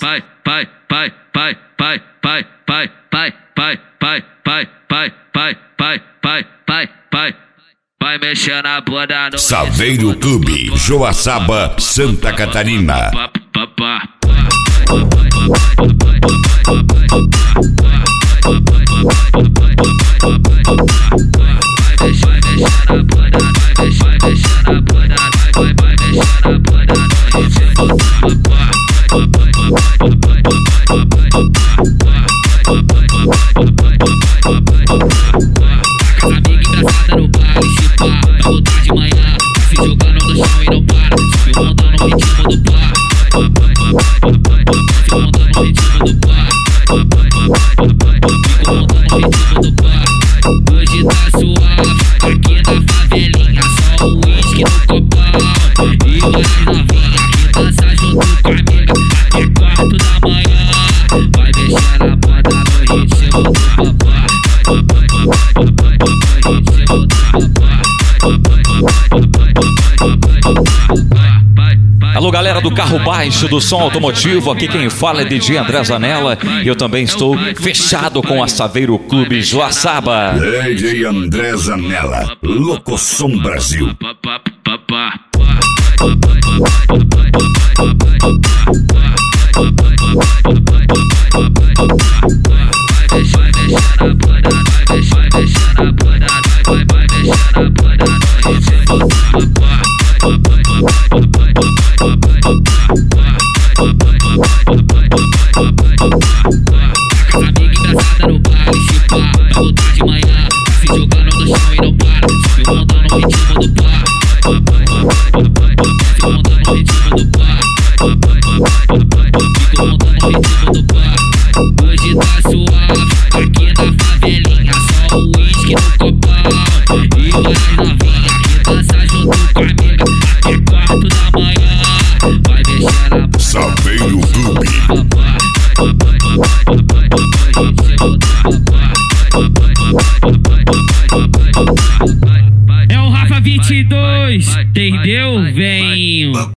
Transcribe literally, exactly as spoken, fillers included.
pai, pai, pai, pai, pai, pai, pai, pai, pai, pai, pai, pai, pai, pai, pai, pai, pai, vai mexer na bunda no Saveiro Clube, Joaçaba, Santa Catarina. Hoje tá suave, aqui na favelinha, só o uísque no copão e várias novinhas que dança junto com a amiga até quatro da manhã. Vai mexer na banda no ritmo do papai, no ritmo do papai. Alô, galera do Carro Baixo do Som Automotivo, aqui quem fala é D J André Zanella e eu também estou fechado com a Saveiro Clube Joaçaba. D J André Zanella, Locosom Brasil. Hoje tá suave, aqui na favelinha, só o uísque no copão e várias novinhas que dança junto com a amiga até quatro da manhã. Vai mexer na Saveiro Clube. É o Rafa vinte e dois, entendeu, velhinho?